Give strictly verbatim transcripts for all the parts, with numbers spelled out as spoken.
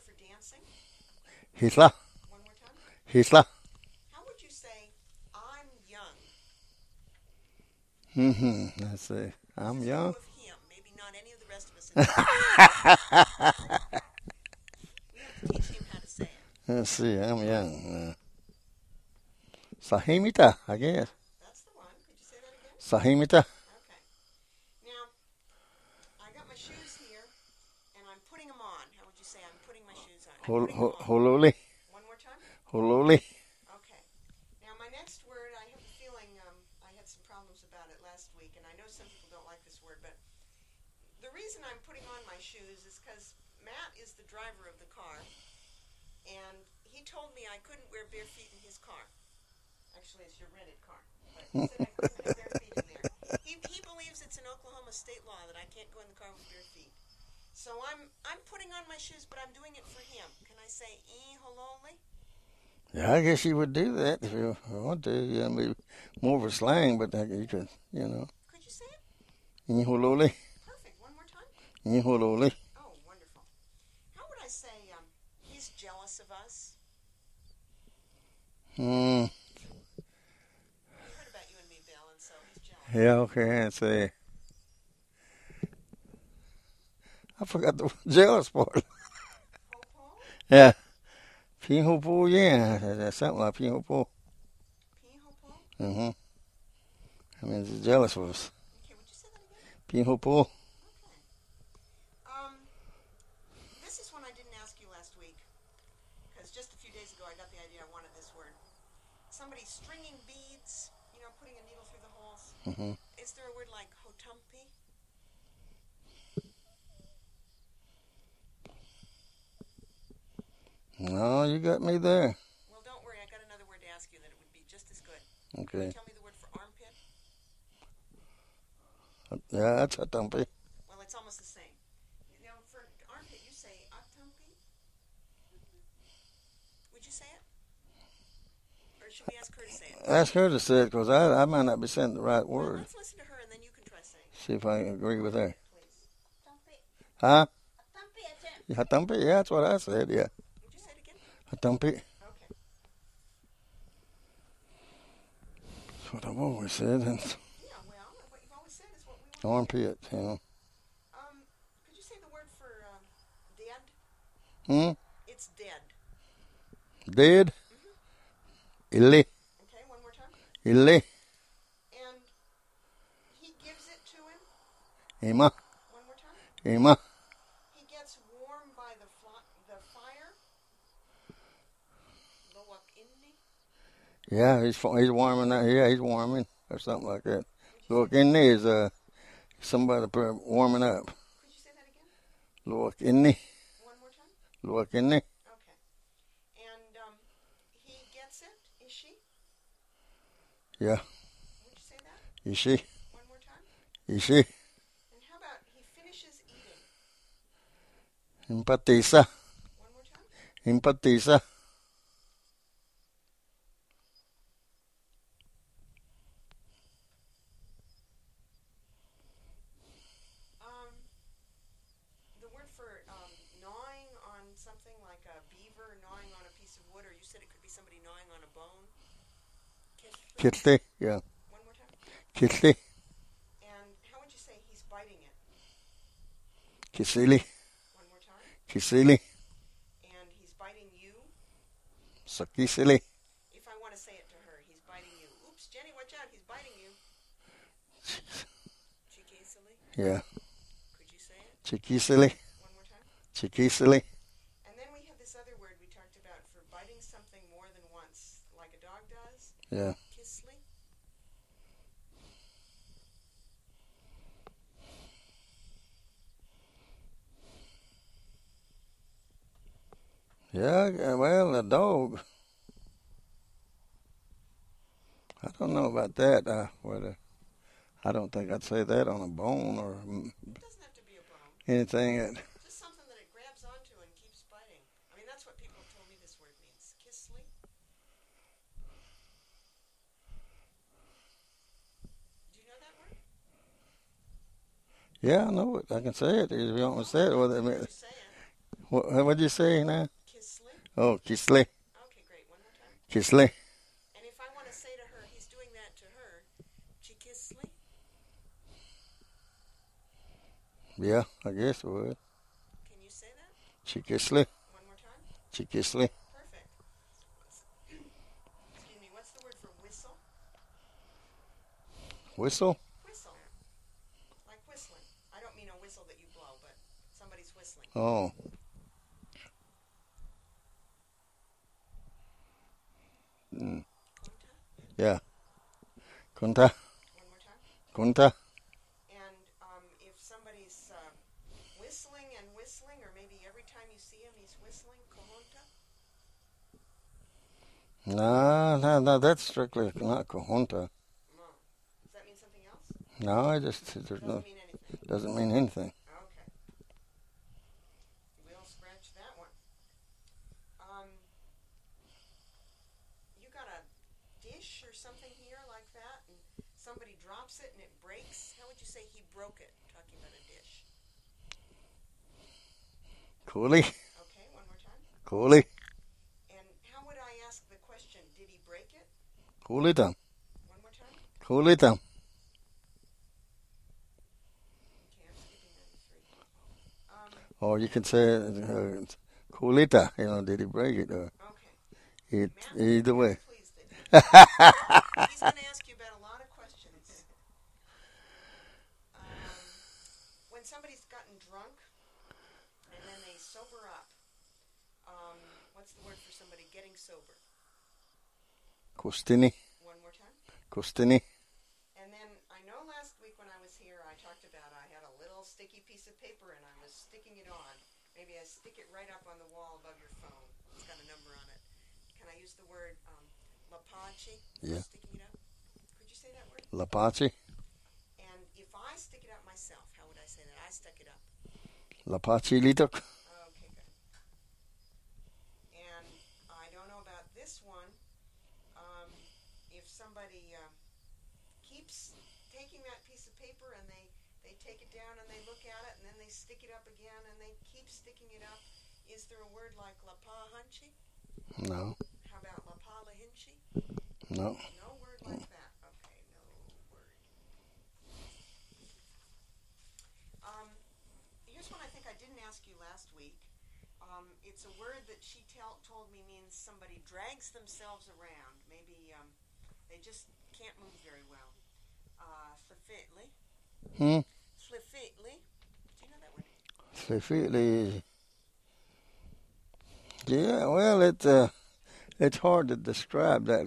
word for dancing? Hisla. One more time. Hisla. How would you say I'm young? Mm-hmm. Let's see. This I'm is you young. of him. Maybe not any of the rest of us in the room. We have to teach him how to say it. Let's see. I'm young. Uh, Sahimita, I guess. That's the one. Could you say that again? Sahimita. Okay. Now, I got my shoes here, and I'm putting them on. How would you say I'm putting my shoes on? I'm Hol- putting them hol- on. Hololi. One more time. Hololi. Okay. Now, my next word, I have a feeling um, I had some problems about it last week, and I know some people don't like this word, but the reason I'm putting on my shoes is because Matt is the driver of the car, and he told me I couldn't wear bare feet in his car. Actually, it's your rented car, but he said I couldn't have bare feet in there. He, he believes it's an Oklahoma state law that I can't go in the car with bare feet. So I'm I'm putting on my shoes, but I'm doing it for him. Can I say "e hololi"? Yeah, I guess you would do that if you want to. Yeah, maybe more of a slang, but uh, you could, you know. Could you say it? Hololi. Perfect. One more time. Hololi. Oh, wonderful. How would I say um, he's jealous of us? Hmm. He heard about you and me, Bill, and so he's jealous. Yeah, okay, let's see. I forgot the jealous part. Po-po? Yeah. Pihopo, yeah. That's something like Pihopo. Pihopo? Mm-hmm. I mean, he's jealous of us. Okay, would you say that again? Pihopo. Okay. Um, this is one I didn't ask you last week, because just a few days ago I got the idea I wanted this word. Somebody stringing beads, you know, putting a needle through the holes. Mm-hmm. Is there a word like hotumpi? No, you got me there. Well, don't worry, I got another word to ask you that it would be just as good. Okay. Can you tell me the word for armpit? Yeah, that's a tumpy. Well, it's almost the same. You know, for armpit, you say atumpi. Would you say it? Or should we ask her to say it? Ask her to say it, because I, I might not be saying the right Well, word. let's listen to her, and then you can try saying it. See if I agree with her. Please. Huh? Tampi aja. Yeah, tumpy. Yeah, that's what I said. Yeah, Would you say it again? a tumpy. Okay. That's what I've always said. And Yeah, well, what you've always said is what we want. armpit, you know. Um, could you say the word for um, dead? Hmm? It's dead. Dead? Illy. Okay, one more time. Illy. And he gives it to him. Ima. One more time. Ima. He gets warm by the fl- the fire. Loak inni. Yeah, he's he's warming that. Yeah, he's warming or something like that. Look in there is uh somebody put- warming up. Could you say that again? Look in there. One more time. Look in there. Okay. And um, he gets it. Is she? Yeah. Would you say that? You see? One more time. You see? And how about he finishes eating? Empatiza. One more time. Empatiza. Um, the word for um, gnawing on something like a beaver gnawing on a piece of wood, or you said it could be somebody gnawing on a bone. Kish- Kitli. Yeah. One more time. Kitli. And how would you say he's biting it? Kisili. One more time. Kisili. And he's biting you. Sakisili. If I want to say it to her, he's biting you. Oops, Jenny, watch out, he's biting you. Chikisili. Yeah. Could you say it? Chikisili. One more time. Chikisili. And then we have this other word we talked about for biting something more than once, like a dog does. Yeah. Kissly. Yeah, yeah, well, a dog. I don't know about that. Uh, whether I don't think I'd say that on a bone or mm, It doesn't have to be a bone. anything that. Just something that it grabs onto and keeps biting. I mean, that's what people have told me this word means. Kissly. Do you know that word? Yeah, I know it. I can say it. If you want me to say it, whether it Could mean, you say it? What what'd you say now? Kisly. Oh, Kisly. Okay, great. One more time. Kisly. And if I want to say to her, he's doing that to her, Chikisly. Yeah, I guess it would. Can you say that? Chikisly. One more time. Chikisly. Perfect. Excuse me. What's the word for whistle? Whistle. Whistle. Like whistling. I don't mean a whistle that you blow, but somebody's whistling. Oh. Mm. Kunta. Yeah. Kunta. One more time. Kunta. And um, if somebody's uh, whistling and whistling, or maybe every time you see him he's whistling, Kohunta. No, no, no, that's strictly not Kohunta. No. Does that mean something else? No, I just there's Doesn't no mean anything. doesn't mean anything. Okay. We'll scratch that one. Um, you got a dish or something here like that, and somebody drops it and it breaks. How would you say he broke it? Talking about a dish. Coolie. Okay, one more time. Coolie. And how would I ask the question? Did he break it? Coolie them. One more time. Coolie them. Okay, I'm skipping ninety-three. Um, Or you can say uh, Coolita. You know, did he break it? Or okay. it Matt, either way. please, that he's going to ask you about a lot of questions. Um, when somebody's gotten drunk and then they sober up, um, what's the word for somebody getting sober? Costini. One more time. Costini. And then I know last week when I was here, I talked about I had a little sticky piece of paper and I was sticking it on. Maybe I stick it right up on the wall above your phone. It's got a number on it. Can I use the word um, lapache? Yeah. Sticking it up. Could you say that word? Lapache. And if I stick it up myself, how would I say that? I stuck it up. Lapache litok. Okay, good. And I don't know about this one. Um, if somebody uh, keeps taking that piece of paper and they, they take it down and they look at it and then they stick it up again and they keep sticking it up, is there a word like lapahanchi? No. How about lapalahinchi? No. No word like that. Okay, no word. Um, here's one I think I didn't ask you last week. Um, it's a word that she tell, told me means somebody drags themselves around. Maybe um, they just can't move very well. Uh, Slifitly. Hmm. Slifitly. Do you know that word? Slifitly. Yeah, well, it, uh, it's hard to describe that.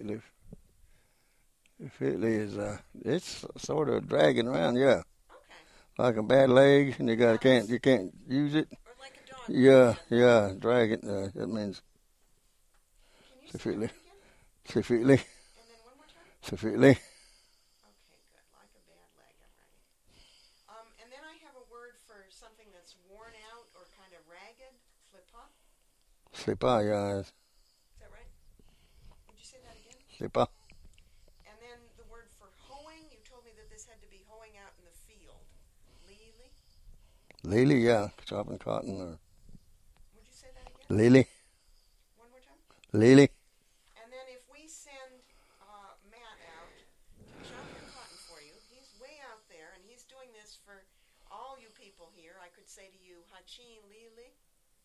Slifitly is, uh, it's sort of dragging around, yeah. Okay. Like a bad leg, and you got can't you can't use it. Or like a dog. Yeah, yeah, drag it. Uh, that means Can you say that Slifitly. again? Slifitly. And then one more time? Slifitly. Okay, good. Like a bad leg, I'm writing. Um, and then I have a word for something that's worn out or kind of ragged. Flipa. Slipa, yeah. Is that right? Did you say that again? Slipa. And then the word for hoeing, you told me that this had to be hoeing out in the field. Lily? Lily, yeah. Chopping cotton. Or Would you say that again? Lily. One more time? Lily. And then if we send uh, Matt out to chop your cotton for you, he's way out there and he's doing this for all you people here. I could say to you, Hachin Lili.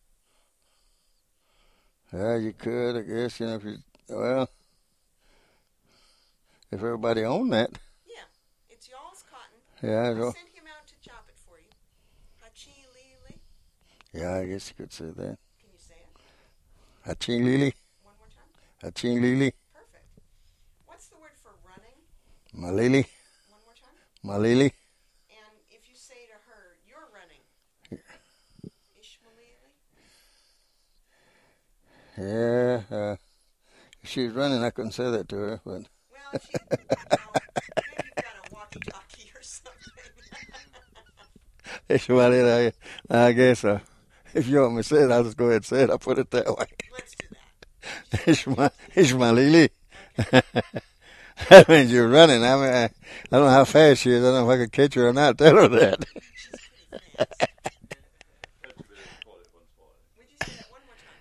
Yeah, you could, I guess. You know, if you, well, if everybody owned that. Yeah, it's y'all's cotton. Yeah, I well, sent him out to chop it for you. Hachin Lili. yeah, I guess you could say that. Can you say it? Hachin Lily. One more time? Hachin Lily. Perfect. What's the word for running? Malili. One more time? Malili. And if you say to her, you're running. Ishmaelili? Yeah, uh, if she was running, I couldn't say that to her, but Well, if you, well, maybe you've got a walkie-talkie or something. Ishmaelili, I, I guess uh, if you want me to say it, I'll just go ahead and say it. I'll put it that way. Let's do that. Ishma, Ishmaelili. That means you're running. I mean, I, I don't know how fast she is. I don't know if I could catch her or not. Tell her that. She's pretty fast.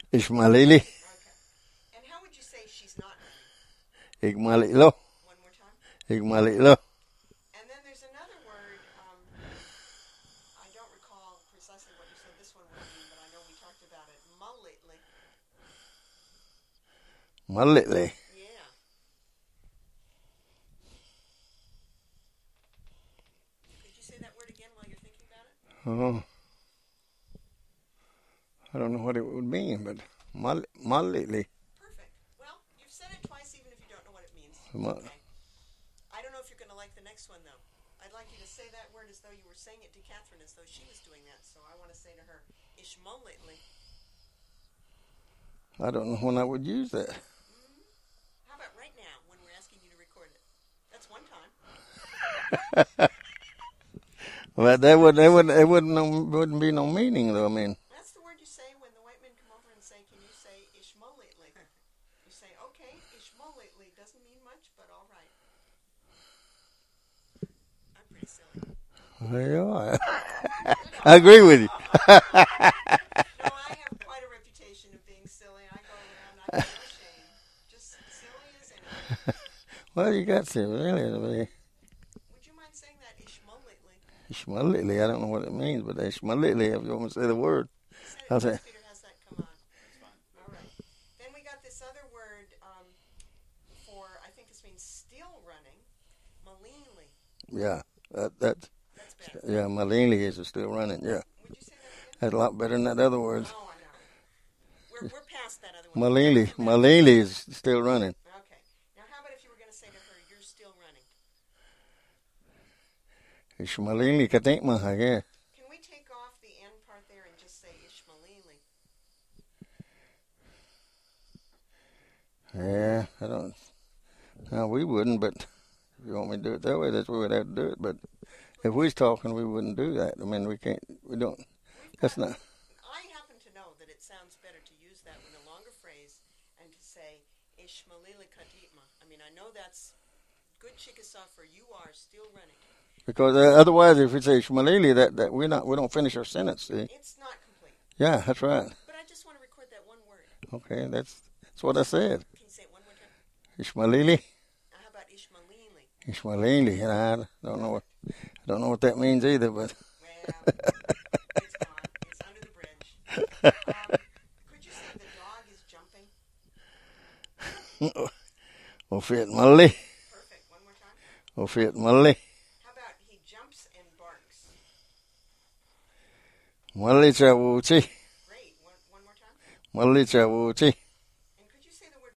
Ishmaelili. Okay. And how would you say she's not running? Igmalilo. One more time. Igmalilo. And then there's another word. Um, I don't recall precisely what you said this one would mean, but I know we talked about it. Mulletly. Malitli. Yeah. Could you say that word again while you're thinking about it? Oh. I don't know what it would mean, but mal malitli. Perfect. Well, you've said it twice even if you don't know what it means. Mal- Okay. I don't know if you're going to like the next one, though. I'd like you to say that word as though you were saying it to Catherine, as though she was doing that. So I want to say to her, Ishmoletly. I don't know when I would use that. Mm-hmm. How about right now when we're asking you to record it? That's one time. Well, that would that would it wouldn't no, wouldn't be no meaning though. I mean, That's the word you say when the white men come over and say, can you say Ishmoletly? You say, okay, Ishmoletly. Doesn't mean much, but all right. I'm pretty silly. there you are. I agree with you. No, I have quite a reputation of being silly. I go around, I feel no shame. Just silly as anything. Well, you got to really. I mean, Would you mind saying that Ishmoletly? Ishmaelili. I don't know what it means, but Ishmaelili. If you want to say the word, Say I'll it, say. Miss Peter has that come on. All right. Then we got this other word um, for, I think this means still running, malinely. Yeah, that that That's better. yeah, Malini is still running. Yeah, Would you say that again? that's a lot better than that other word. Oh, I know. We're, we're past that other one. Malili, We're back. Malili is still running. Okay. Now, how about if you were going to say to her, you're still running? Ishmaelili katikma, I guess. Can we take off the end part there and just say Ishmaelili? Yeah, I don't. No, we wouldn't, but if you want me to do it that way, that's the way we'd have to do it. But if we was talking, we wouldn't do that. I mean, we can't, we don't, We've that's got, not, I happen to know that it sounds better to use that in a longer phrase and to say Ishmaelili kaditma. I mean, I know that's good Chickasaw for you are still running. because uh, otherwise, if we say Ishmaelili, that, that we're not, we don't finish our sentence, see? It's not complete. Yeah, that's right. But I just want to record that one word. Okay, that's, that's what I said. Can you say it one more time? Ishmaelili, Now, how about Ishmaelili? Ishmaelili, and I don't know what, I don't know what that means either, but Well, it's gone. It's under the bridge. Um, could you say the dog is jumping? Ofit Malli, Perfect. One more time. Ofit Malli, How about he jumps and barks? Malli Chawuchi, Great. One, one more time. Malli Chawuchi.